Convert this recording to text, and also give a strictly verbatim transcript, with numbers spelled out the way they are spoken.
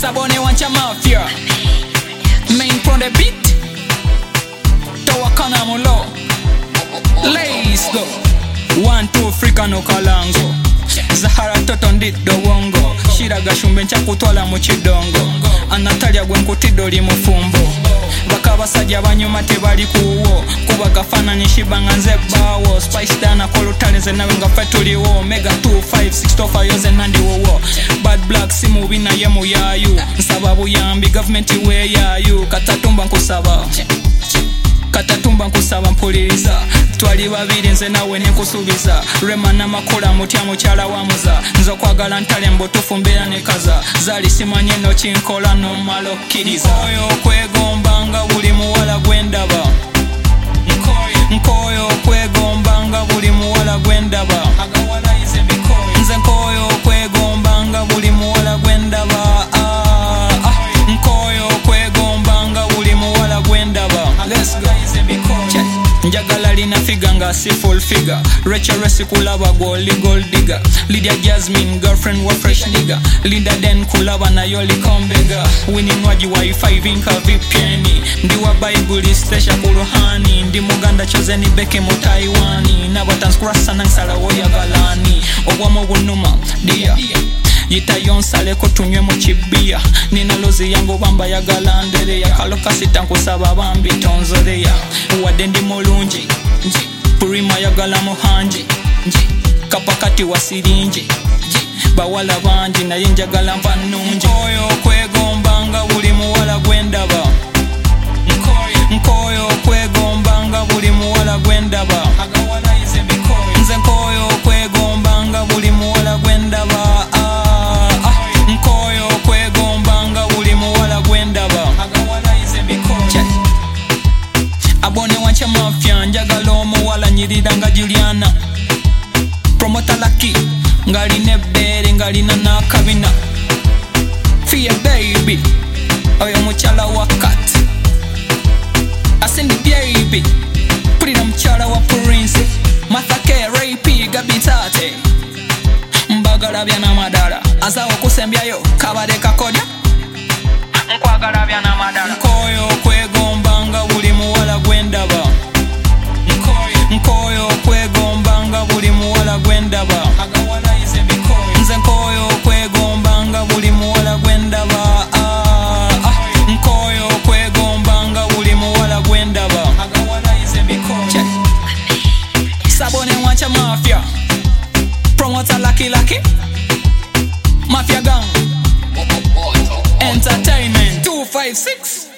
Sabone wancha mafia. Main from the beat. Tawakana mulo. Let's go. One two Africa no kalango. Zahara toto ndiddo wongo. Shiraga shumbe ncha kutwala mu kidongo. Anatalia gwe nkutiddo li mufumbo. Bakabasajja banyuma tebali kuwo. Kuba gafaananyi shibanga nze bawo. Spice dana kolutale nze nawe nga ffe tuliwo. Mega two five six tofa yoze nandi wowo. Bad black si mubi naye muyayu. Nsaba buyambi gavumenti weeyayu. Katatumba nkusaba Katatumba nkusaba mpuliriza. Twali babiri nze nawe nekusubiza. Rema namakula mutya mukyala wa muza. Nze okwagala ntale mbutufu mbeera ne kaza. Zali simanye no kinkola no malo kkiriza. Nkoyo okwegombanga buli muwala gwendaba. Nkoyo okwegombanga buli muwala gwendaba. Nze nkoyo okwegombanga buli muwala gwendaba. Nkoyo okwegombanga buli muwala gwendaba. Let's go. Njagala lina figa nga si full figure. Rachel Resi kulaba goli gold digger. Lydia Jasmine girlfriend wa fresh nigga. Linda Den kulaba na yoli kombega. Winning waji wa five inka V P N. Ndi wa Bible stasha kuruhani. Ndi muganda chozeni beke mu Taiwani. Nabatanskura nang sala woya galani. Obwamo bunuma dia Yita yonsale ko tunywe mu kibia. Nina lozi yangu bamba ya galandere ya kaloka sitankusaba bambi tonzore ya. Wadde ndi mulungi Purima yagala muhanji Kapakati wa sirinji Bawala banji naye njagala mpa nnungi. Nkoyo okwegombanga buli muwala gwendaba. Nkoyo okwegombanga buli muwala gwendaba. Nze nkoyo okwegombanga buli muwala gwendaba. Nkoyo okwegombanga buli muwala gwendaba. Abone wancha mafia njagala omuwala nyirira nga Juliana. Promota Lucky ngalina ebbere ngalina n'akabina. Fear baby oyo mukyala wa kat. Asindi baby pulira mukyala wa Prince. Martha K, Ray P, Gabi Tate. Mbagala bya namadala azawo kusembyayo kabale kakodya. Nkwagala bya namadala. Nkoyo okwegombanga buli muwala gwendaba. Nkoyo okwegombanga buli muwala gwendaba. Nze nkoyo okwegombanga buli muwala gwendaba. Nkoyo okwegombanga buli muwala gwendaba. Sabone wancha mafia. Promoter Lucky Lucky Mafia Gang Entertainment two five six